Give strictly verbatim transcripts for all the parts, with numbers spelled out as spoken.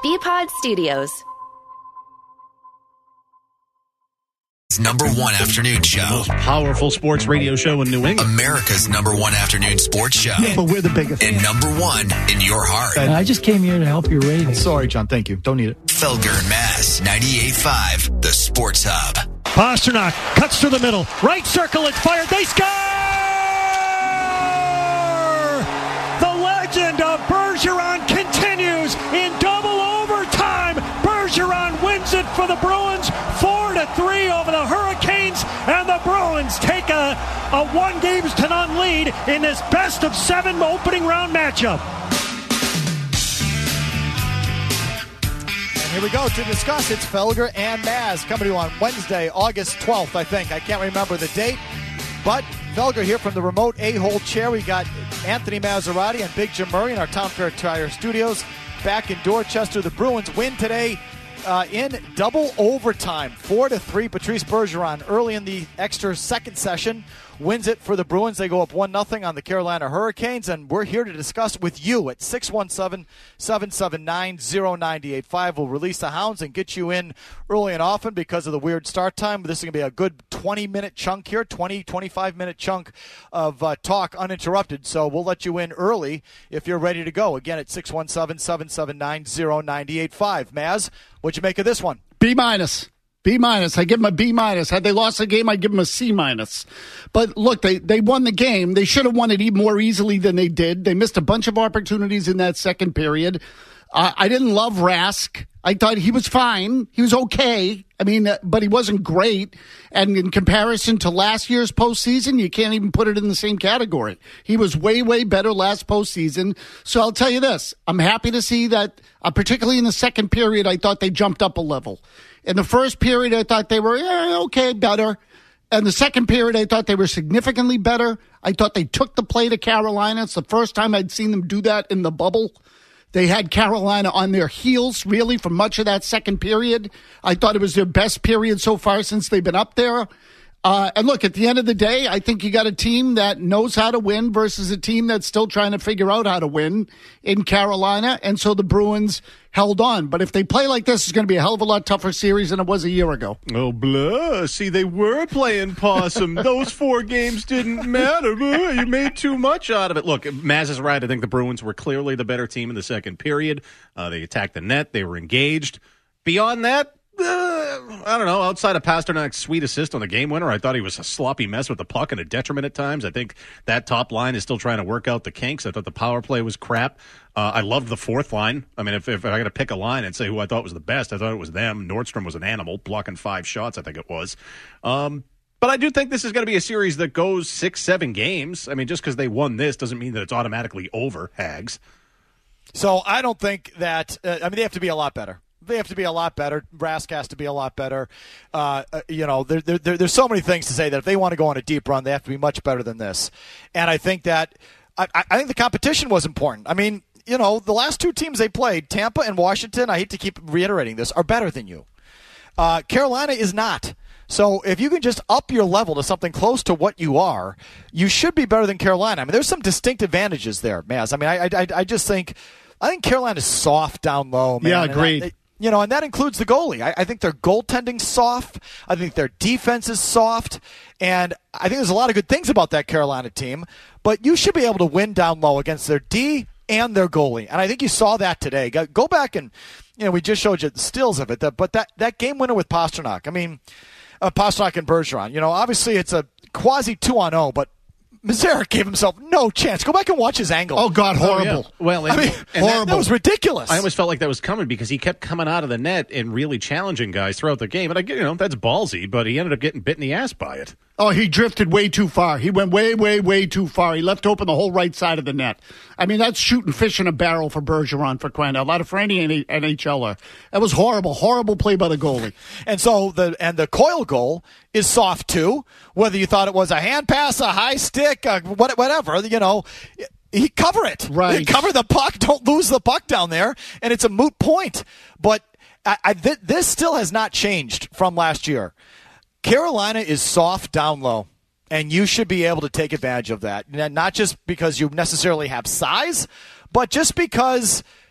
B-Pod Studios. Number one afternoon show. The most powerful sports radio show in New England. America's number one afternoon sports show. Yeah, but we're the biggest. And number one in your heart. Uh, I just came here to help your ratings. Sorry, John. Thank you. Don't need it. Felger and Mazz, ninety-eight point five, the Sports Hub. Pasternak cuts to the middle. Right circle, it's fired. They score! The legend of Bergeron continues in double overtime. Bergeron wins it for the Bruins, four to three over the Hurricanes, and the Bruins take a, a one games to none lead in this best of seven opening round matchup. And here we go to discuss. It's Felger and Mazz coming to you on Wednesday, August twelfth, I think. I can't remember the date, but Felger here from the remote A-hole chair. We got Anthony Maserati and Big Jim Murray in our Town Fair Tire studios back in Dorchester. The Bruins win today uh, in double overtime, four to three. Patrice Bergeron early in the extra second session wins it for the Bruins. They go up one nothing on the Carolina Hurricanes, and we're here to discuss with you at six one seven, seven seven nine, zero nine eight five. We'll release the Hounds and get you in early and often because of the weird start time. This is going to be a good twenty-minute chunk here, twenty, twenty-five-minute chunk of uh, talk uninterrupted, so we'll let you in early if you're ready to go. Again, at six one seven, seven seven nine, zero nine eight five. Mazz, what'd you make of this one? B minus. B minus. I give them a B minus. Had they lost the game, I'd give them a C minus. But look, they, they won the game. They should have won it even more easily than they did. They missed a bunch of opportunities in that second period. Uh, I didn't love Rask. I thought he was fine. He was okay. I mean, uh, but he wasn't great. And in comparison to last year's postseason, you can't even put it in the same category. He was way, way better last postseason. So I'll tell you this. I'm happy to see that, uh, particularly in the second period, I thought they jumped up a level. In the first period, I thought they were eh, okay, better. And the second period, I thought they were significantly better. I thought they took the play to Carolina. It's the first time I'd seen them do that in the bubble. They had Carolina on their heels, really, for much of that second period. I thought it was their best period so far since they've been up there. Uh, and look, at the end of the day, I think you got a team that knows how to win versus a team that's still trying to figure out how to win in Carolina. And so the Bruins held on. But if they play like this, it's going to be a hell of a lot tougher series than it was a year ago. Oh, blah. See, they were playing possum. Those four games didn't matter. Blah. You made too much out of it. Look, Mazz is right. I think the Bruins were clearly the better team in the second period. Uh, they attacked the net. They were engaged. Beyond that, Uh, I don't know. Outside of Pasternak's sweet assist on the game winner, I thought he was a sloppy mess with the puck and a detriment at times. I think that top line is still trying to work out the kinks. I thought the power play was crap. Uh, I loved the fourth line. I mean, if, if I got to pick a line and say who I thought was the best, I thought it was them. Nordstrom was an animal, blocking five shots, I think it was. Um, but I do think this is going to be a series that goes six, seven games. I mean, just because they won this doesn't mean that it's automatically over, Hags. So I don't think that uh, – I mean, they have to be a lot better. They have to be a lot better. Rask has to be a lot better. Uh, uh, you know, there, there, there, there's so many things to say that if they want to go on a deep run, they have to be much better than this. And I think that I, I think the competition was important. I mean, you know, the last two teams they played, Tampa and Washington, I hate to keep reiterating this, are better than you. Uh, Carolina is not. So if you can just up your level to something close to what you are, you should be better than Carolina. I mean, there's some distinct advantages there, Mazz. I mean, I, I, I just think I think Carolina's soft down low, man. Yeah, agreed. And I, You know, and that includes the goalie. I, I think their goaltending's soft. I think their defense is soft. And I think there's a lot of good things about that Carolina team. But you should be able to win down low against their D and their goalie. And I think you saw that today. Go, go back and, you know, we just showed you the stills of it. That, but that, that game winner with Pasternak, I mean, uh, Pasternak and Bergeron, you know, obviously it's a quasi two on oh, but Mazarek gave himself no chance. Go back and watch his angle. Oh, God, horrible. Oh, yeah. Well, and, I mean, and horrible. That, that was ridiculous. I always felt like that was coming because he kept coming out of the net and really challenging guys throughout the game. And I get, you know, that's ballsy, but he ended up getting bit in the ass by it. Oh, he drifted way too far. He went way, way, way too far. He left open the whole right side of the net. I mean, that's shooting fish in a barrel for Bergeron, for crying out loud, for any NHLer. That was horrible, horrible play by the goalie. And so the and the Coyle goal is soft too. Whether you thought it was a hand pass, a high stick, a whatever, you know, he cover it. Right. Cover the puck. Don't lose the puck down there, and it's a moot point. But I, I, th- this still has not changed from last year. Carolina is soft down low, and you should be able to take advantage of that. Not just because you necessarily have size, but just because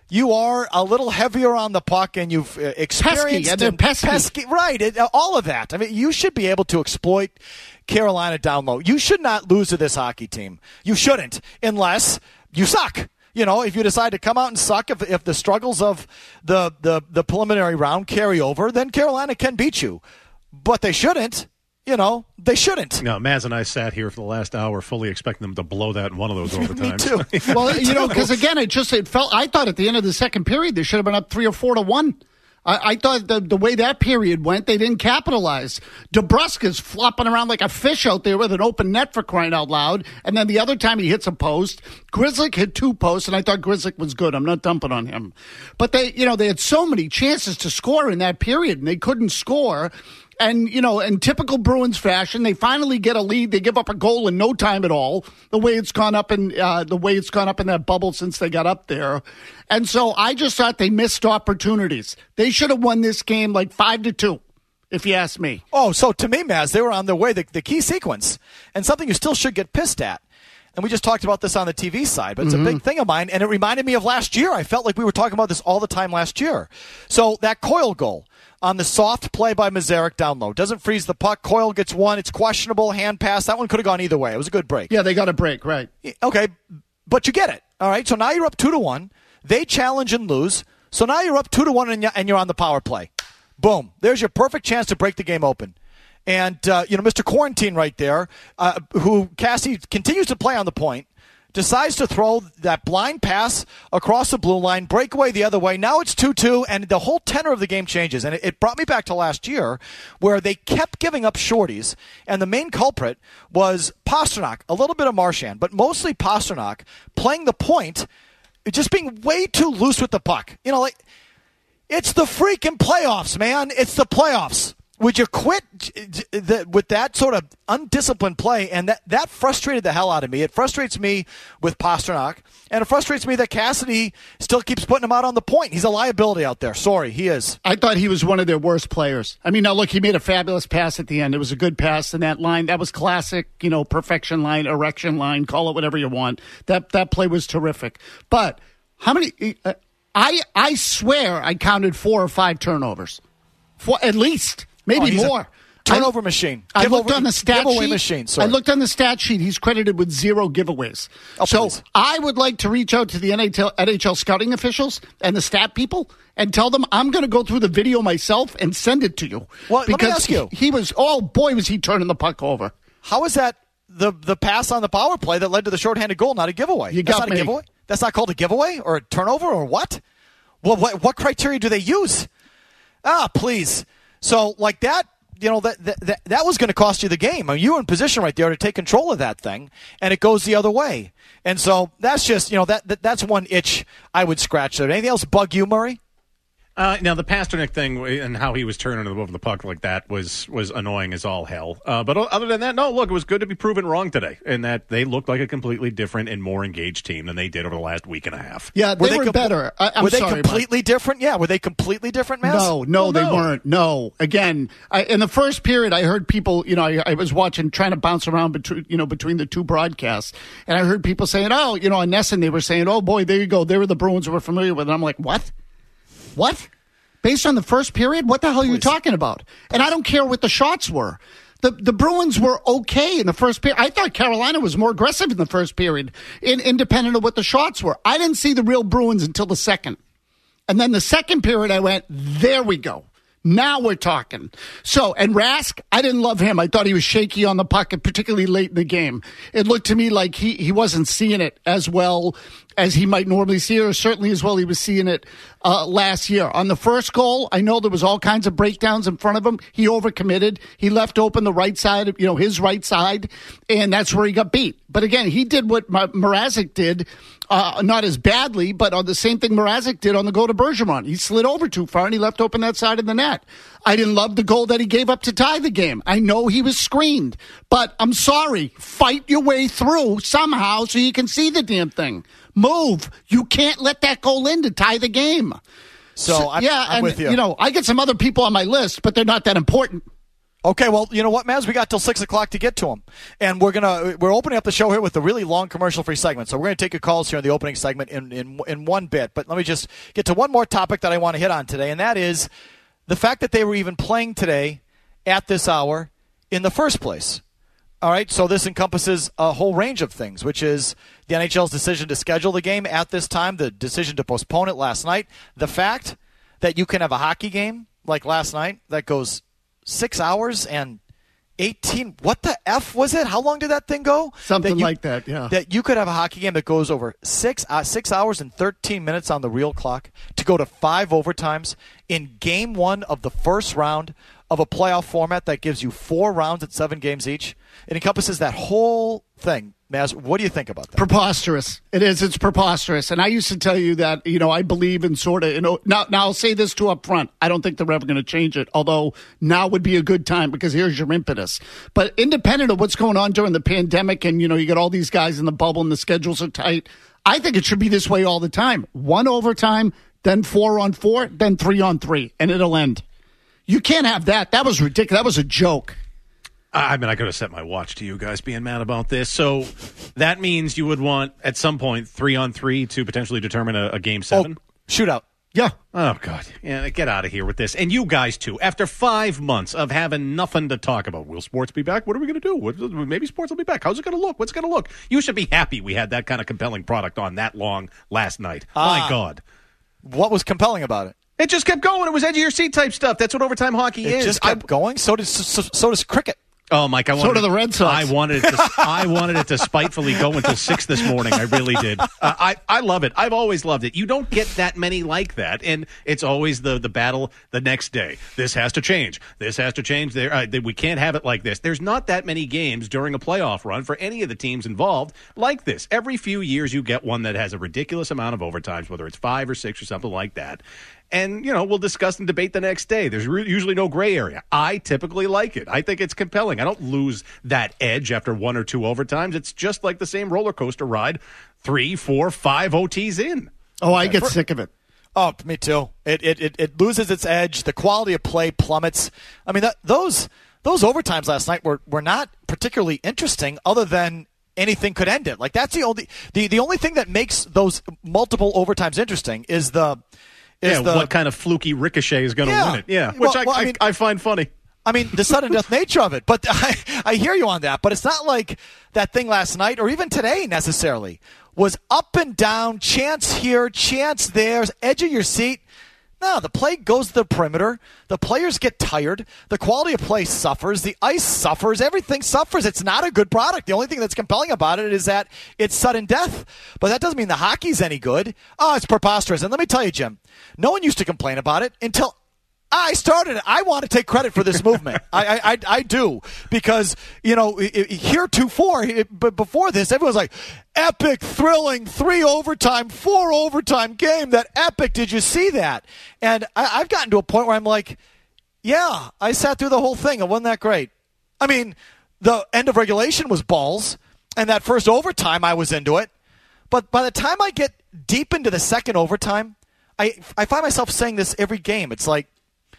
you are a little heavier on the puck, and you've uh, experienced pesky, and they're pesky. pesky, right? It, uh, all of that. I mean, you should be able to exploit Carolina down low. You should not lose to this hockey team. You shouldn't, unless you suck. You know, if you decide to come out and suck, if if the struggles of the the the preliminary round carry over, then Carolina can beat you. But they shouldn't. You know, they shouldn't. No, Maz and I sat here for the last hour fully expecting them to blow that in one of those overtimes. Me too. Well, you know, because again, it just it felt. I thought at the end of the second period they should have been up three or four to one. I, I thought the the way that period went, they didn't capitalize. DeBruska's flopping around like a fish out there with an open net, for crying out loud. And then the other time he hits a post, Grzelcyk hit two posts, and I thought Grzelcyk was good. I'm not dumping on him, but they, you know, they had so many chances to score in that period, and they couldn't score. And, you know, in typical Bruins fashion, they finally get a lead. They give up a goal in no time at all, the way it's gone up in uh, the way it's gone up in that bubble since they got up there. And so I just thought they missed opportunities. They should have won this game like five to two, if you ask me. Oh, so to me, Maz, they were on their way, the, the key sequence, and something you still should get pissed at. And we just talked about this on the T V side, but it's mm-hmm. a big thing of mine, and it reminded me of last year. I felt like we were talking about this all the time last year. So that Coyle goal on the soft play by Mazarek down low. Doesn't freeze the puck. Coyle gets one. It's questionable. Hand pass. That one could have gone either way. It was a good break. Yeah, they got a break, right. Okay, but you get it. All right, so now you're up two to one. They challenge and lose. So now you're up two to one and you're on the power play. Boom. There's your perfect chance to break the game open. And, uh, you know, Mister Quarantine right there, uh, who Cassie continues to play on the point, decides to throw that blind pass across the blue line, breakaway the other way. Now it's two two, and the whole tenor of the game changes. And it, it brought me back to last year where they kept giving up shorties, and the main culprit was Pastrnak, a little bit of Marchand, but mostly Pastrnak playing the point, just being way too loose with the puck. You know, like, it's the freaking playoffs, man. It's the playoffs. Would you quit with that sort of undisciplined play? And that, that frustrated the hell out of me. It frustrates me with Pastrnak, and it frustrates me that Cassidy still keeps putting him out on the point. He's a liability out there. Sorry, he is. I thought he was one of their worst players. I mean, now look, he made a fabulous pass at the end. It was a good pass in that line. That was classic, you know, perfection line, erection line, call it whatever you want. That that play was terrific. But how many? Uh, I I swear I counted four or five turnovers, four at least. Maybe oh, more. Turnover I, machine. I Give looked over, on the stat giveaway sheet. Machine, sorry. I looked on the stat sheet. He's credited with zero giveaways. Oh, so please. I would like to reach out to the N H L, N H L scouting officials and the stat people and tell them I'm going to go through the video myself and send it to you. Well, because let me ask you. He, he was, oh boy, was he turning the puck over. How is that the the pass on the power play that led to the shorthanded goal, not a giveaway? You That's got not me. a giveaway? That's not called a giveaway or a turnover or what? Well, what, what criteria do they use? Ah, please. So, like that, you know, that that, that, that was going to cost you the game. I mean, you were in position right there to take control of that thing, and it goes the other way. And so that's just, you know, that, that that's one itch I would scratch there. Anything else bug you, Murray? Uh, now, the Pastrnak thing and how he was turning over the puck like that was was annoying as all hell. Uh, but other than that, no, look, it was good to be proven wrong today, and that they looked like a completely different and more engaged team than they did over the last week and a half. Yeah, they were, they com- better. I, I'm were they sorry, completely Mike. different? Yeah, were they completely different, Mass? No, no, well, they no. weren't. No. Again, I, in the first period, I heard people, you know, I, I was watching, trying to bounce around between, you know, between the two broadcasts, and I heard people saying, oh, you know, on Nesson, they were saying, oh, boy, there you go. They were the Bruins we're familiar with. And I'm like, what? What? Based on the first period? What the hell are you talking about? And I don't care what the shots were. The the Bruins were okay in the first period. I thought Carolina was more aggressive in the first period, in, independent of what the shots were. I didn't see the real Bruins until the second. And then the second period, I went, there we go. Now we're talking. So, and Rask, I didn't love him. I thought he was shaky on the puck, particularly late in the game. It looked to me like he, he wasn't seeing it as well as he might normally see it, or certainly as well he was seeing it uh, last year. On the first goal, I know there was all kinds of breakdowns in front of him. He overcommitted. He left open the right side, you know, his right side, and that's where he got beat. But again, he did what Mrazek did, uh, not as badly, but on the same thing Mrazek did on the goal to Bergeron. He slid over too far, and he left open that side of the net. I didn't love the goal that he gave up to tie the game. I know he was screened, but I'm sorry. Fight your way through somehow so you can see the damn thing. Move. You can't let that goal in to tie the game. So, I'm, yeah, I'm and, with you. You know, I get some other people on my list, but they're not that important. Okay, well, you know what, Maz? We got till six o'clock to get to them, and we're gonna we're opening up the show here with a really long commercial-free segment. So we're gonna take your calls here in the opening segment in, in in one bit. But let me just get to one more topic that I want to hit on today, and that is the fact that they were even playing today at this hour in the first place. All right, so this encompasses a whole range of things, which is the N H L's decision to schedule the game at this time, the decision to postpone it last night, the fact that you can have a hockey game like last night that goes six hours and eighteen. What the F was it? How long did that thing go? Something that you, like that, yeah. That you could have a hockey game that goes over six uh, six hours and thirteen minutes on the real clock to go to five overtimes in game one of the first round of a playoff format that gives you four rounds at seven games each. It encompasses that whole thing. Maz, what do you think about that? Preposterous. It is. It's preposterous. And I used to tell you that, you know, I believe in sort of, you know, now, now I'll say this too up front. I don't think they're ever going to change it, although now would be a good time because here's your impetus. But independent of what's going on during the pandemic and, you know, you got all these guys in the bubble and the schedules are tight, I think it should be this way all the time. One overtime, then four on four, then three on three, and it'll end. You can't have that. That was ridiculous. That was a joke. I mean, I could have set my watch to you guys being mad about this. So that means you would want, at some point, three on three to potentially determine a, a game seven? Oh, shootout. Yeah. Oh, God. Yeah, get out of here with this. And you guys, too. After five months of having nothing to talk about, will sports be back? What are we going to do? What, maybe sports will be back. How's it going to look? What's it going to look? You should be happy we had that kind of compelling product on that long last night. Ah. My God. What was compelling about it? It just kept going. It was edge of your seat type stuff. That's what overtime hockey it is. It just kept I, going? So does, so, so does cricket. Oh, Mike, I wanted so do the Red Sox. I wanted it to, I wanted it to spitefully go until six this morning. I really did. Uh, I, I love it. I've always loved it. You don't get that many like that, and it's always the, the battle the next day. This has to change. This has to change. There, uh, we can't have it like this. There's not that many games during a playoff run for any of the teams involved like this. Every few years you get one that has a ridiculous amount of overtimes, whether it's five or six or something like that. And, you know, we'll discuss and debate the next day. There's re- usually no gray area. I typically like it. I think it's compelling. I don't lose that edge after one or two overtimes. It's just like the same roller coaster ride, three, four, five O Ts in. Oh, I get sick of it. Oh, me too. It it it, it loses its edge. The quality of play plummets. I mean, that, those those overtimes last night were, were not particularly interesting other than anything could end it. Like, that's the only the, the only thing that makes those multiple overtimes interesting is the – Yeah, the, what kind of fluky ricochet is going to yeah, win it? Yeah, which well, I, well, I, I, mean, I find funny. I mean, the sudden death nature of it. But I, I hear you on that. But it's not like that thing last night or even today necessarily was up and down, chance here, chance there, edge of your seat. No, the play goes to the perimeter. The players get tired. The quality of play suffers. The ice suffers. Everything suffers. It's not a good product. The only thing that's compelling about it is that it's sudden death. But that doesn't mean the hockey's any good. Oh, it's preposterous. And let me tell you, Jim, no one used to complain about it until I started it. I want to take credit for this movement. I, I, I do because you know heretofore, but before this, everyone's like, epic, thrilling, three overtime, four overtime game. That epic. Did you see that? And I, I've gotten to a point where I'm like, yeah, I sat through the whole thing. It wasn't that great. I mean, the end of regulation was balls, and that first overtime, I was into it. But by the time I get deep into the second overtime, I I find myself saying this every game. It's like,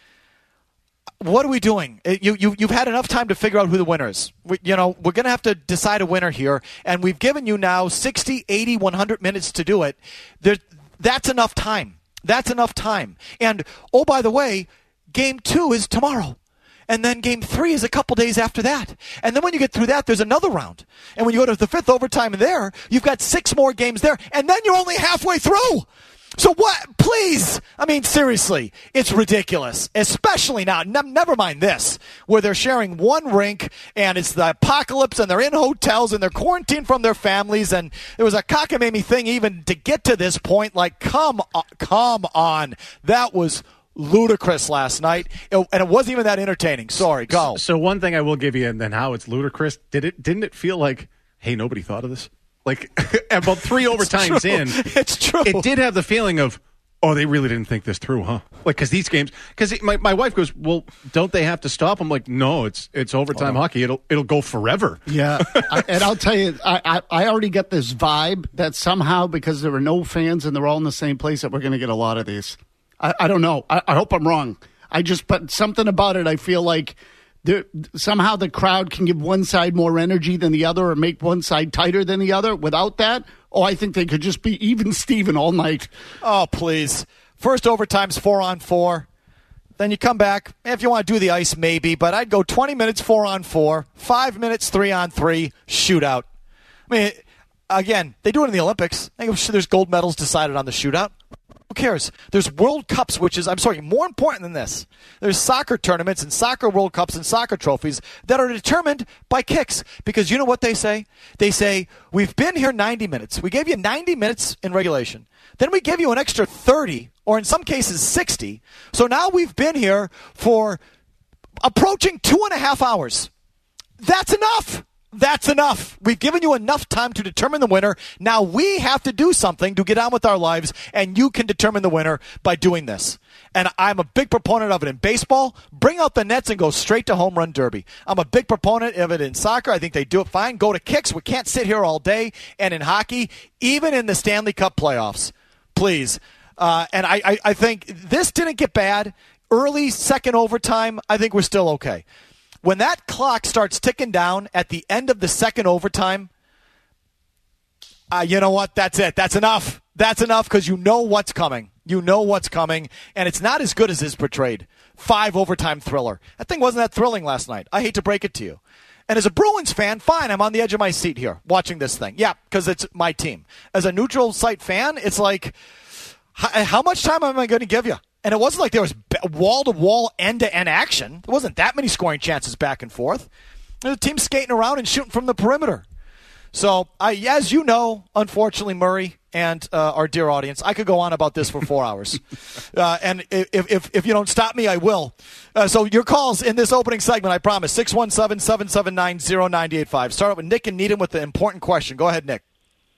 what are we doing? You, you, you've had enough time to figure out who the winner is. We, you know, we're going to have to decide a winner here, and we've given you now sixty, eighty, one hundred minutes to do it. There, that's enough time. That's enough time. And, oh, by the way, game two is tomorrow. And then game three is a couple days after that. And then when you get through that, there's another round. And when you go to the fifth overtime there, you've got six more games there, and then you're only halfway through. So what? Please. I mean, seriously, it's ridiculous, especially now. Ne- never mind this, where they're sharing one rink and it's the apocalypse and they're in hotels and they're quarantined from their families. And it was a cockamamie thing even to get to this point. Like, come on, come on. That was ludicrous last night. It, and it wasn't even that entertaining. Sorry, go. So, so one thing I will give you, and then how it's ludicrous, did it, didn't it feel like, hey, nobody thought of this? Like, about three overtimes in, it's true. It did have the feeling of, oh, they really didn't think this through, huh? Like, because these games, because my, my wife goes, well, don't they have to stop? I'm like, no, it's it's overtime oh. hockey. It'll it'll go forever. Yeah, I, and I'll tell you, I, I I already get this vibe that somehow because there are no fans and they're all in the same place that we're going to get a lot of these. I, I don't know. I, I hope I'm wrong. I just, but something about it, I feel like there, somehow the crowd can give one side more energy than the other or make one side tighter than the other. Without that, oh, I think they could just be even Steven all night. Oh, please. First overtime's four on four. Then you come back. If you want to do the ice, maybe. But I'd go twenty minutes four on four, five minutes three on three, shootout. I mean, again, they do it in the Olympics. I think there's gold medals decided on the shootout. Who cares? There's World Cups, which is, I'm sorry, more important than this. There's soccer tournaments and soccer World Cups and soccer trophies that are determined by kicks. Because you know what they say? They say, we've been here ninety minutes. We gave you ninety minutes in regulation. Then we give you an extra thirty, or in some cases sixty. So now we've been here for approaching two and a half hours. That's enough. That's enough. We've given you enough time to determine the winner. Now we have to do something to get on with our lives, and you can determine the winner by doing this. And I'm a big proponent of it in baseball. Bring out the nets and go straight to home run derby. I'm a big proponent of it in soccer. I think they do it fine. Go to kicks. We can't sit here all day. And in hockey, even in the Stanley Cup playoffs, please. Uh, and I, I, I think this didn't get bad. Early second overtime, I think we're still okay. When that clock starts ticking down at the end of the second overtime, uh, you know what? That's it. That's enough. That's enough because you know what's coming. You know what's coming, and it's not as good as is portrayed. Five overtime thriller. That thing wasn't that thrilling last night. I hate to break it to you. And as a Bruins fan, fine, I'm on the edge of my seat here watching this thing. Yeah, because it's my team. As a neutral site fan, it's like, how, how much time am I going to give you? And it wasn't like there was wall-to-wall, end-to-end action. There wasn't that many scoring chances back and forth. There's a team skating around and shooting from the perimeter. So, I, as you know, unfortunately, Murray and uh, our dear audience, I could go on about this for four hours. Uh, and if, if if you don't stop me, I will. Uh, so your calls in this opening segment, I promise, six one seven, seven seven nine, zero nine eight five. Start with Nick and Needham with the important question. Go ahead, Nick.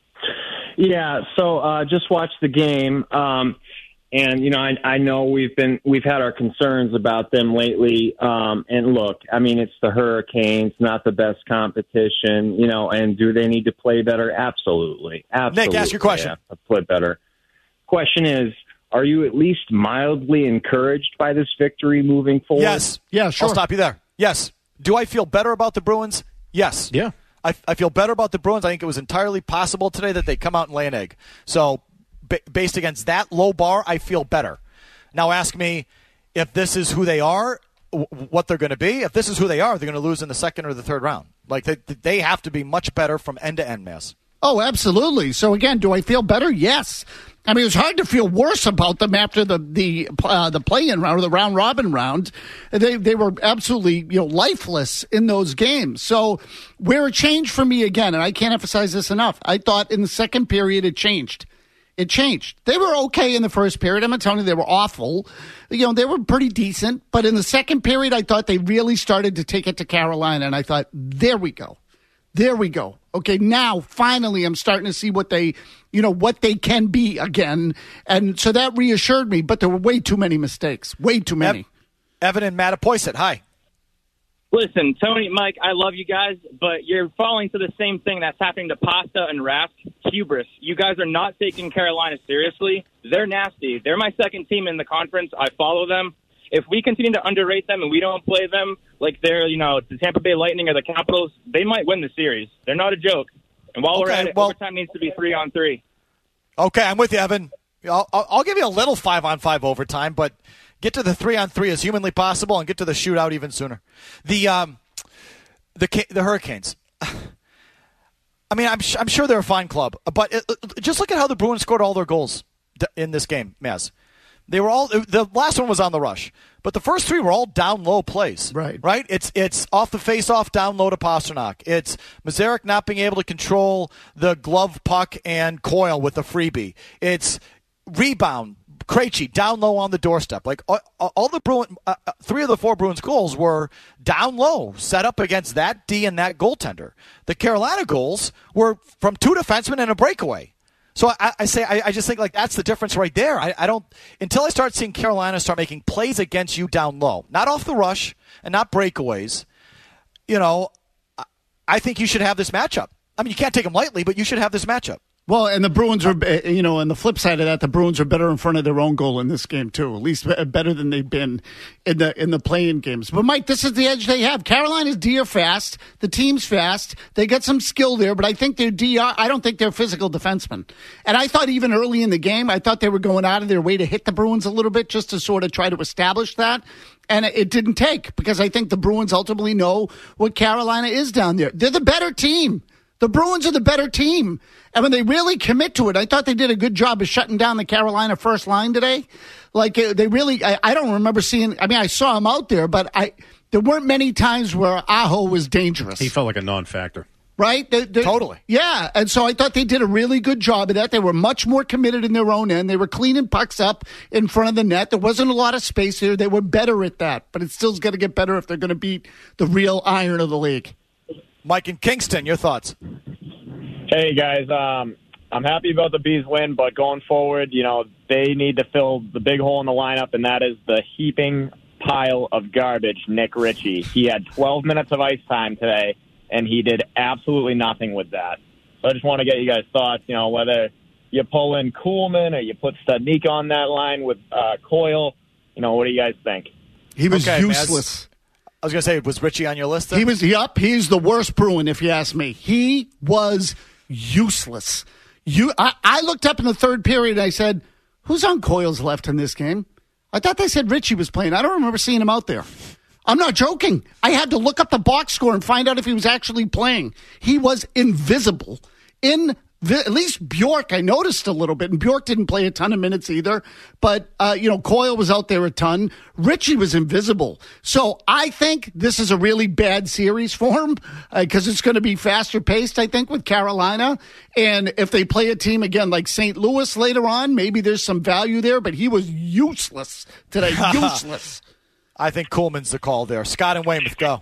Yeah, so uh, just watched the game. Um And, you know, I, I know we've been we've had our concerns about them lately. Um, and look, I mean, it's the Hurricanes, not the best competition, you know, and do they need to play better? Absolutely. Absolutely. Nick, ask your question. Yeah, play better. Question is, are you at least mildly encouraged by this victory moving forward? Yes. Yeah, sure. I'll stop you there. Yes. Do I feel better about the Bruins? Yes. Yeah. I, I feel better about the Bruins. I think it was entirely possible today that they come out and lay an egg. So, based against that low bar, I feel better. Now ask me if this is who they are, what they're going to be. If this is who they are, they're going to lose in the second or the third round. Like they, they have to be much better from end to end, Mass. Oh, absolutely. So again, do I feel better? Yes. I mean, it's hard to feel worse about them after the the uh, the play-in round or the round robin round. They they were absolutely you know lifeless in those games. So where it changed for me again, and I can't emphasize this enough. I thought in the second period it changed. It changed. They were okay in the first period. I'm not telling you they were awful. You know, they were pretty decent. But in the second period, I thought they really started to take it to Carolina. And I thought, there we go. There we go. Okay, now, finally, I'm starting to see what they, you know, what they can be again. And so that reassured me. But there were way too many mistakes. Way too many. Ev- Evan and Mattapoisett, hi. Listen, Tony, Mike, I love you guys, but you're falling to the same thing that's happening to Pasta and Rask, hubris. You guys are not taking Carolina seriously. They're nasty. They're my second team in the conference. I follow them. If we continue to underrate them and we don't play them like they're, you know, the Tampa Bay Lightning or the Capitals, they might win the series. They're not a joke. And while Okay, we're at it, well, overtime needs to be three on three. Okay, I'm with you, Evan. I'll, I'll give you a little five-on-five overtime, but get to the three-on-three as humanly possible and get to the shootout even sooner. The um, the the Hurricanes. I mean, I'm I'm sure they're a fine club, but it, just look at how the Bruins scored all their goals in this game, Maz. They were all the last one was on the rush, but the first three were all down low plays. Right, right. It's it's off the face-off down low to Pasternak. It's Mazarek not being able to control the glove puck and Coyle with the freebie. It's rebound. Krejci down low on the doorstep. Like all, all the Bruin, uh, three of the four Bruins goals were down low, set up against that D and that goaltender. The Carolina goals were from two defensemen and a breakaway. So I, I say I, I just think like that's the difference right there. I, I don't until I start seeing Carolina start making plays against you down low, not off the rush and not breakaways. You know, I think you should have this matchup. I mean, you can't take them lightly, but you should have this matchup. Well, and the Bruins are, you know, on the flip side of that, the Bruins are better in front of their own goal in this game too. At least better than they've been in the in the play-in games. But Mike, this is the edge they have. Carolina's D are fast. The team's fast. They got some skill there, but I think their D are. I don't think they're physical defensemen. And I thought even early in the game, I thought they were going out of their way to hit the Bruins a little bit just to sort of try to establish that. And it didn't take because I think the Bruins ultimately know what Carolina is down there. They're the better team. The Bruins are the better team. And when they really commit to it, I thought they did a good job of shutting down the Carolina first line today. Like, they really, I, I don't remember seeing, I mean, I saw him out there, but I there weren't many times where Aho was dangerous. He felt like a non-factor. Right? They, they, totally. Yeah. And so I thought they did a really good job of that. They were much more committed in their own end. They were cleaning pucks up in front of the net. There wasn't a lot of space here. They were better at that. But it's still going to get better if they're going to beat the real iron of the league. Mike in Kingston, your thoughts? Hey, guys. Um, I'm happy about the Bees win, but going forward, you know, they need to fill the big hole in the lineup, and that is the heaping pile of garbage, Nick Ritchie. He had twelve minutes of ice time today, and he did absolutely nothing with that. So I just want to get you guys' thoughts, you know, whether you pull in Kuhlman or you put Studnicka on that line with uh, Coyle. You know, what do you guys think? He was okay, useless. I was going to say, was Ritchie on your list then? He was, yup, he's the worst Bruin, if you ask me. He was useless. You, I, I looked up in the third period and I said, who's on Coyle's left in this game? I thought they said Ritchie was playing. I don't remember seeing him out there. I'm not joking. I had to look up the box score and find out if he was actually playing. He was invisible. In at least Bjork, I noticed a little bit, and Bjork didn't play a ton of minutes either. But, uh, you know, Coyle was out there a ton. Ritchie was invisible. So I think this is a really bad series for him because uh, it's going to be faster paced, I think, with Carolina. And if they play a team again like Saint Louis later on, maybe there's some value there. But he was useless today. Useless. I think Kuhlman's the call there. Scott and Weymouth, go.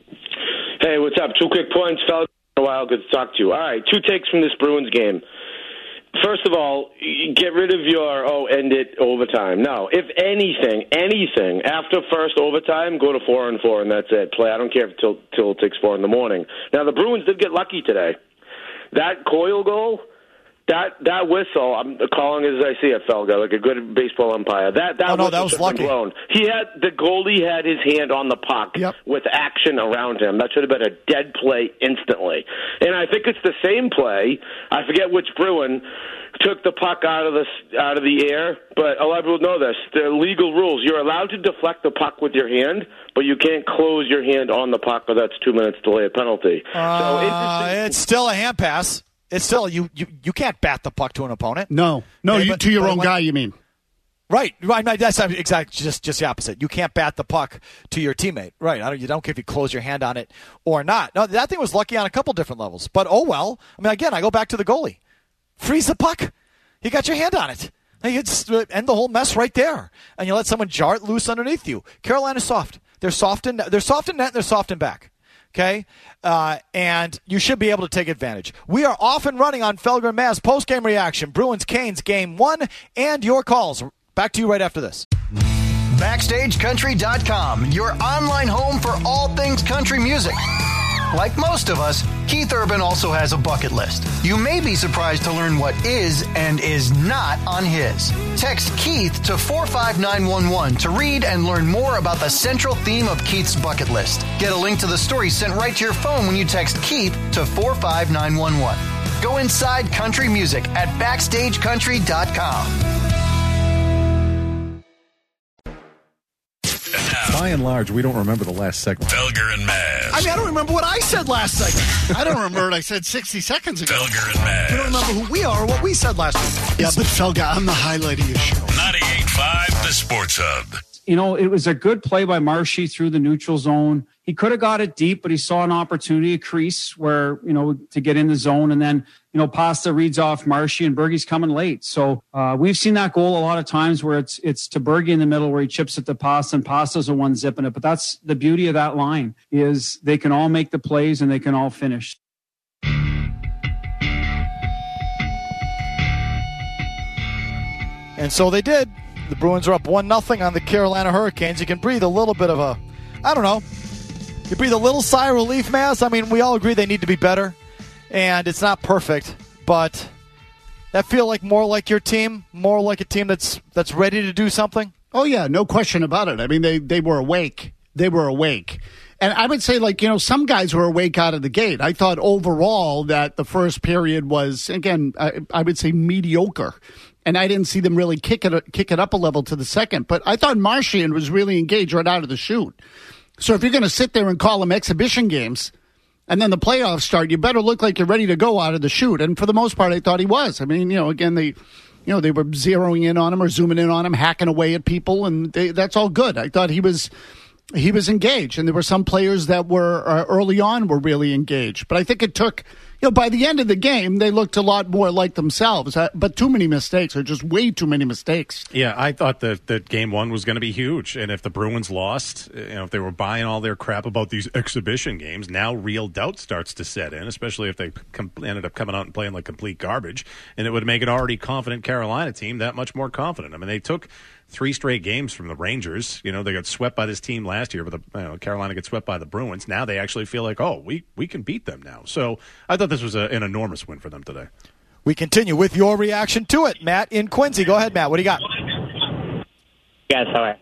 Hey, what's up? Two quick points, fellas. A while, good to talk to you. All right, two takes from this Bruins game. First of all, get rid of your, oh, end it overtime. No, if anything, anything, after first overtime, go to four and four, and that's it. Play. I don't care if till, till it takes four in the morning. Now, the Bruins did get lucky today. That Coyle goal, that that whistle, I'm calling it as I see it, Felga, like a good baseball umpire. That that, oh, no, that was lucky. Blown. He had the goalie had his hand on the puck yep. with action around him. That should have been a dead play instantly. And I think it's the same play. I forget which Bruin took the puck out of the out of the air, but a lot of people know this. The legal rules: you're allowed to deflect the puck with your hand, but you can't close your hand on the puck, or that's two minutes delay a penalty. Uh, so it's still a hand pass. It's still you, you. You can't bat the puck to an opponent. No, no, okay, you, but, to your own when, guy. You mean? Right, right. That's exactly just just the opposite. You can't bat the puck to your teammate. Right. I don't, you don't care if you close your hand on it or not. No, that thing was lucky on a couple different levels. But oh well. I mean, again, I go back to the goalie. Freeze the puck. You got your hand on it. You just end the whole mess right there, and you let someone jar it loose underneath you. Carolina's soft. They're soft in they're soft in net. And they're soft in back. Okay, uh, and you should be able to take advantage. We are off and running on Felger and Maz post-game reaction. Bruins Canes game one and your calls. Back to you right after this. Backstage Country dot com, your online home for all things country music. Like most of us, Keith Urban also has a bucket list. You may be surprised to learn what is and is not on his. Text Keith to four five nine one one to read and learn more about the central theme of Keith's bucket list. Get a link to the story sent right to your phone when you text Keith to four five nine one one. Go inside country music at Backstage Country dot com. By and large, we don't remember the last segment. Felger and Maz. I mean, I don't remember what I said last segment. I don't remember what I said sixty seconds ago. Felger and Maz. We don't remember who we are or what we said last week. Yeah, but Felga, I'm the highlight of your show. ninety-eight point five, the Sports Hub. You know, it was a good play by Marshy through the neutral zone. He could have got it deep, but he saw an opportunity, a crease where, you know, to get in the zone. And then, you know, Pasta reads off Marshy and Bergie's coming late. So uh, we've seen that goal a lot of times where it's it's to Bergie in the middle where he chips it to Pasta and Pasta's the one zipping it. But that's the beauty of that line is they can all make the plays and they can all finish. And so they did. The Bruins are up one nothing on the Carolina Hurricanes. You can breathe a little bit of a, I don't know, you breathe a little sigh of relief, Maz. I mean, we all agree they need to be better, and it's not perfect, but that feel like more like your team, more like a team that's that's ready to do something? Oh, yeah, no question about it. I mean, they, they were awake. They were awake. And I would say, like, you know, some guys were awake out of the gate. I thought overall that the first period was, again, I, I would say mediocre. And I didn't see them really kick it, kick it up a level to the second. But I thought Marchand was really engaged right out of the chute. So if you're going to sit there and call them exhibition games and then the playoffs start, you better look like you're ready to go out of the chute. And for the most part, I thought he was. I mean, you know, again, they, you know, they were zeroing in on him or zooming in on him, hacking away at people, and they, that's all good. I thought he was he was engaged, and there were some players that were uh, early on were really engaged. But I think it took, you know, by the end of the game, they looked a lot more like themselves. Uh, but too many mistakes, or just way too many mistakes. Yeah, I thought that, that game one was going to be huge. And if the Bruins lost, you know, if they were buying all their crap about these exhibition games, now real doubt starts to set in, especially if they com- ended up coming out and playing like complete garbage. And it would make an already confident Carolina team that much more confident. I mean, they took three straight games from the Rangers. You know, they got swept by this team last year, but the, you know, Carolina gets swept by the Bruins. Now they actually feel like, oh, we, we can beat them now. So I thought this was a, an enormous win for them today. We continue with your reaction to it, Matt in Quincy. Go ahead, Matt. What do you got? Yes, all right.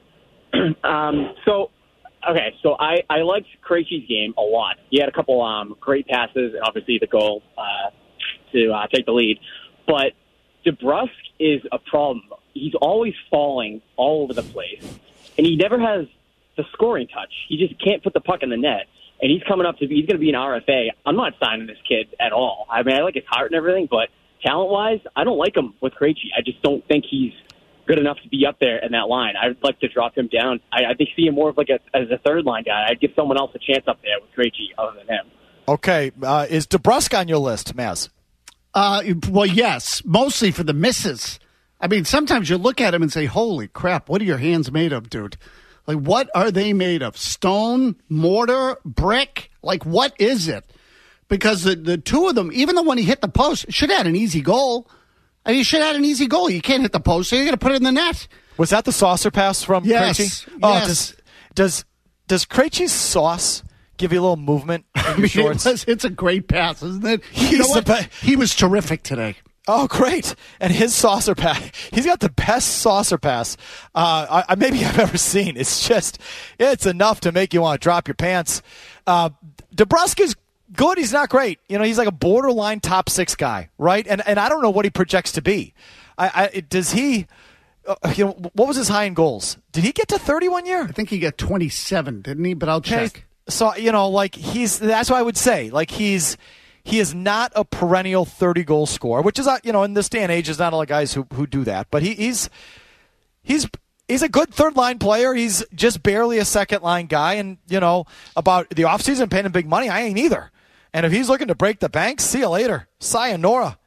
um, so, okay, so I, I liked Krejci's game a lot. He had a couple um, great passes and obviously the goal uh, to uh, take the lead. But DeBrusk is a problem. He's always falling all over the place, and he never has the scoring touch. He just can't put the puck in the net, and he's coming up to be, he's going to be an R F A. I'm not signing this kid at all. I mean, I like his heart and everything, but talent-wise, I don't like him with Krejci. I just don't think he's good enough to be up there in that line. I'd like to drop him down. I, I think see him more of like a, as a third-line guy. I'd give someone else a chance up there with Krejci other than him. Okay, uh, is DeBrusk on your list, Maz? Uh, well, yes, mostly for the misses. I mean, sometimes you look at him and say, holy crap, what are your hands made of, dude? Like, what are they made of? Stone, mortar, brick? Like, what is it? Because the, the two of them, even the one he hit the post, should have had an easy goal. I mean, he should have had an easy goal. You can't hit the post, so you're going to put it in the net. Was that the saucer pass from yes. Krejci? Oh, yes. Does, does, does Krejci's sauce give you a little movement in your I mean, shorts? It was, it's a great pass, isn't it? He's you know what? the be- he was terrific today. Oh, great. And his saucer pass, he's got the best saucer pass uh, I, maybe I've ever seen. It's just, it's enough to make you want to drop your pants. Uh, DeBrusk is good. He's not great. You know, he's like a borderline top six guy, right? And and I don't know what he projects to be. I, I Does he, uh, you know, what was his high in goals? Did he get to thirty one year? I think he got twenty-seven, didn't he? But I'll check. Okay. So, you know, like he's, that's what I would say. Like he's, He is not a perennial thirty-goal scorer, which is, you know, in this day and age, there's not a lot of guys who, who do that. But he, he's he's he's a good third-line player. He's just barely a second-line guy. And, you know, about the offseason paying him big money, I ain't either. And if he's looking to break the bank, see you later. Sayonara.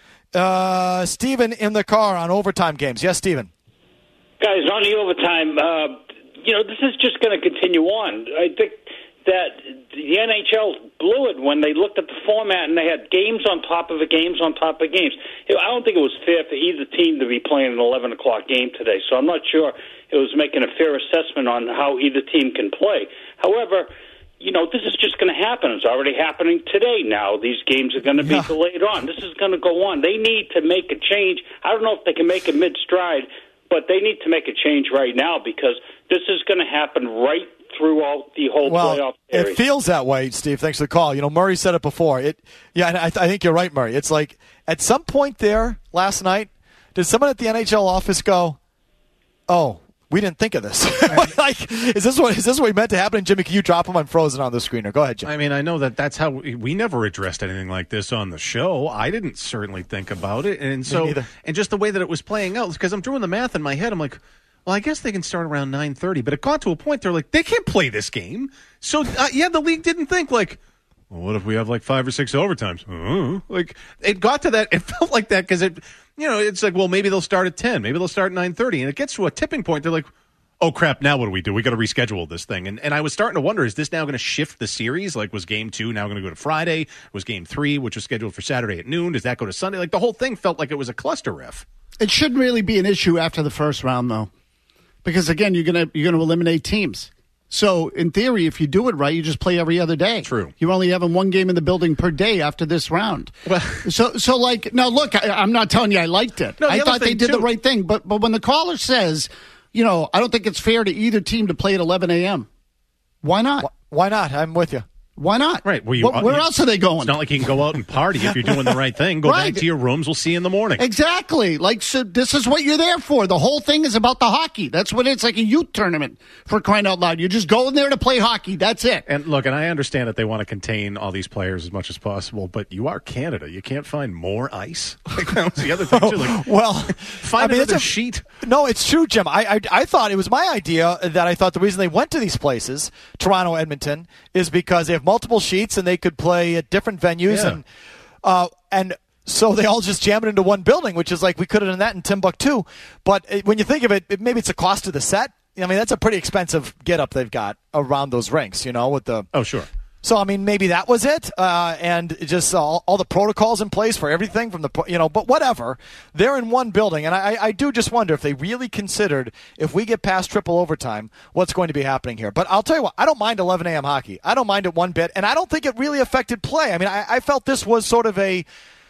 Uh, Steven in the car on overtime games. Yes, Steven. Guys, on the overtime, uh, you know, this is just going to continue on. I think that the N H L blew it when they looked at the format and they had games on top of the games on top of games. I don't think it was fair for either team to be playing an eleven o'clock game today, so I'm not sure it was making a fair assessment on how either team can play. However, you know, this is just going to happen. It's already happening today now. These games are going to be yeah. delayed on. This is going to go on. They need to make a change. I don't know if they can make it mid-stride, but they need to make a change right now because this is going to happen right throughout the whole well, playoff series. It feels that way, Steve. Thanks for the call. You know, Murray said it before. It, yeah, and I, I think you're right, Murray. It's like at some point there last night, did someone at the N H L office go, "Oh, we didn't think of this"? Like, is this what is this what meant to happen? And Jimmy, can you drop them? I'm frozen on the screener. Go ahead, Jimmy. I mean, I know that that's how we, we never addressed anything like this on the show. I didn't certainly think about it, and so and just the way that it was playing out, because I'm doing the math in my head. I'm like, well, I guess they can start around nine thirty, but it got to a point they're like, they can't play this game. So, uh, yeah, the league didn't think, like, well, what if we have like five or six overtimes? Uh-huh. Like, it got to that, it felt like that because it, you know, it's like, well, maybe they'll start at ten, maybe they'll start at nine thirty, and it gets to a tipping point. They're like, oh, crap, now what do we do? We got to reschedule this thing. And and I was starting to wonder, is this now going to shift the series? Like, was game two now going to go to Friday? Was game three, which was scheduled for Saturday at noon, does that go to Sunday? Like, the whole thing felt like it was a cluster riff. It shouldn't really be an issue after the first round, though. Because again, you're gonna you're gonna eliminate teams. So, in theory, if you do it right, you just play every other day. True. You're only having one game in the building per day after this round. Well, so, so like, now look, I, I'm not telling you I liked it. No, the I other thought they thing, did too- the right thing. But, but when the caller says, you know, I don't think it's fair to either team to play at eleven a.m., why not? Why not? I'm with you. Why not? Right. Well, you, Wh- where you- else are they going? It's not like you can go out and party if you're doing the right thing. Go Right. back to your rooms. We'll see you in the morning. Exactly. Like, so this is what you're there for. The whole thing is about the hockey. That's what it's like, a youth tournament, for crying out loud. You're just going there to play hockey. That's it. And look, and I understand that they want to contain all these players as much as possible, but you are Canada. You can't find more ice. Like, that was the other thing, too. Like, Well, find I mean, another it's a- sheet. No, it's true, Jim. I, I I thought it was my idea that I thought the reason they went to these places, Toronto, Edmonton, is because they have multiple sheets and they could play at different venues, Yeah. and uh, and so they all just jam it into one building, which is like we could have done that in Timbuktu. But it, when you think of it, it, maybe it's a cost of the set. I mean, that's a pretty expensive get up they've got around those rinks, you know, with the Oh, sure. So, I mean, maybe that was it, uh, and just all, all the protocols in place for everything from the, you know, but whatever. They're in one building, and I, I do just wonder if they really considered, if we get past triple overtime, what's going to be happening here. But I'll tell you what, I don't mind eleven a.m. hockey. I don't mind it one bit, and I don't think it really affected play. I mean, I, I felt this was sort of a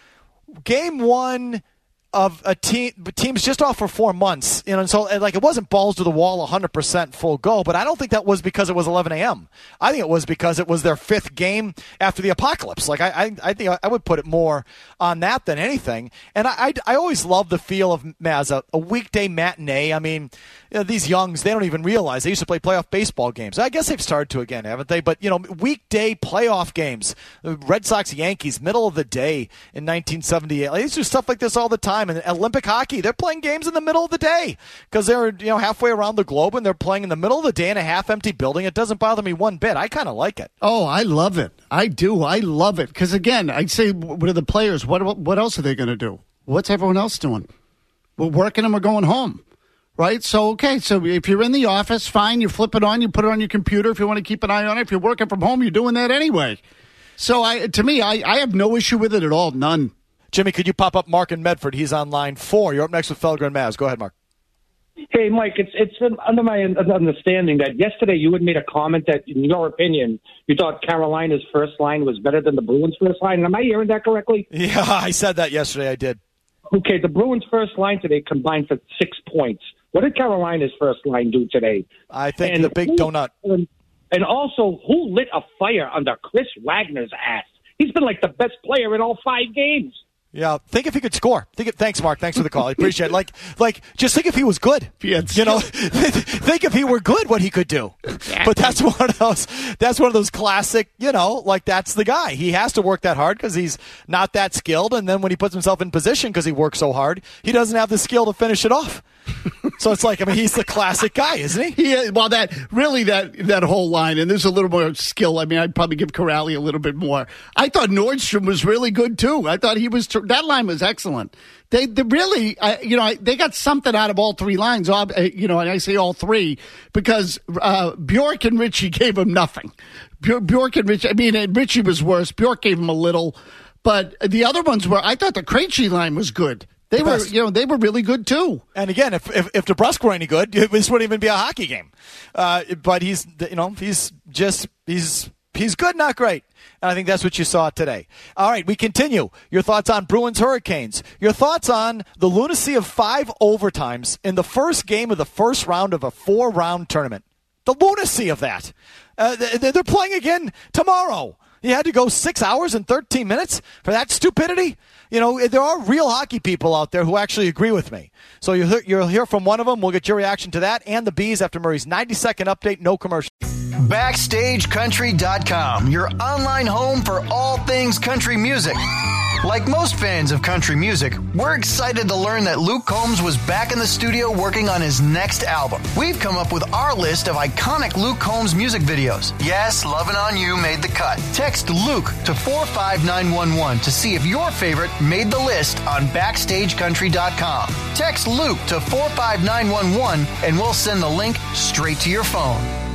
game one of a team, teams just off for four months, you know, and so like it wasn't balls to the wall, one hundred percent full go, but I don't think that was because it was eleven a.m. I think it was because it was their fifth game after the apocalypse. Like I, I, I think I would put it more on that than anything. And I, I, I always love the feel of Maz, a, a weekday matinee. I mean, you know, these youngs, they don't even realize they used to play playoff baseball games. I guess they've started to again, haven't they? But you know, weekday playoff games, Red Sox, Yankees, middle of the day in nineteen seventy-eight. Like, they used to do stuff like this all the time. And Olympic hockey, they're playing games in the middle of the day because they're, you know, halfway around the globe and they're playing in the middle of the day in a half-empty building. It doesn't bother me one bit. I kind of like it. Oh, I love it. I do. I love it. Because, again, I'd say, what are the players? What what else are they going to do? What's everyone else doing? We're working and we're going home, right? So, okay, so if you're in the office, fine, you flip it on, you put it on your computer if you want to keep an eye on it. If you're working from home, you're doing that anyway. So, I to me, I, I have no issue with it at all. None. Jimmy, could you pop up Mark in Medford? He's on line four. You're up next with Felger and Maz. Go ahead, Mark. Hey, Mike, it's it's under my understanding that yesterday you had made a comment that, in your opinion, you thought Carolina's first line was better than the Bruins' first line. Am I hearing that correctly? Yeah, I said that yesterday. I did. Okay, the Bruins' first line today combined for six points. What did Carolina's first line do today? I think and the big who, donut. And also, who lit a fire under Chris Wagner's ass? He's been like the best player in all five games. Yeah, think if he could score. Think. If, thanks, Mark. Thanks for the call. I appreciate it. Like, like, just think if he was good. You know, think if he were good, what he could do. But that's one of those. That's one of those classic. You know, like that's the guy. He has to work that hard because he's not that skilled. And then when he puts himself in position because he works so hard, he doesn't have the skill to finish it off. So it's like, I mean, he's the classic guy, isn't he? Yeah, well, that really that that whole line, and there's a little more skill. I mean, I'd probably give Corrali a little bit more. I thought Nordstrom was really good too. I thought he was that line was excellent. They, they really, uh, you know, they got something out of all three lines. Uh, you know, and I say all three because uh, Bjork and Richie gave him nothing. Bjork and Richie, I mean, and Richie was worse. Bjork gave him a little, but the other ones were. I thought the Krejci line was good. They were, you know, they were really good too. And again, if if, if DeBrusque were any good, this wouldn't even be a hockey game. Uh, but he's, you know, he's just he's he's good, not great. And I think that's what you saw today. All right, we continue. Your thoughts on Bruins Hurricanes. Your thoughts on the lunacy of five overtimes in the first game of the first round of a four-round tournament. The lunacy of that. Uh, they're playing again tomorrow. You had to go six hours and thirteen minutes for that stupidity? You know, there are real hockey people out there who actually agree with me. So you'll hear, you'll hear from one of them. We'll get your reaction to that and the Bees after Murray's ninety-second update, no commercial. Backstage Country dot com, your online home for all things country music. Like most fans of country music, we're excited to learn that Luke Combs was back in the studio working on his next album. We've come up with our list of iconic Luke Combs music videos. Yes, Lovin' On You made the cut. Text Luke to four five nine one one to see if your favorite made the list on Backstage Country dot com. Text Luke to four five nine one one and we'll send the link straight to your phone.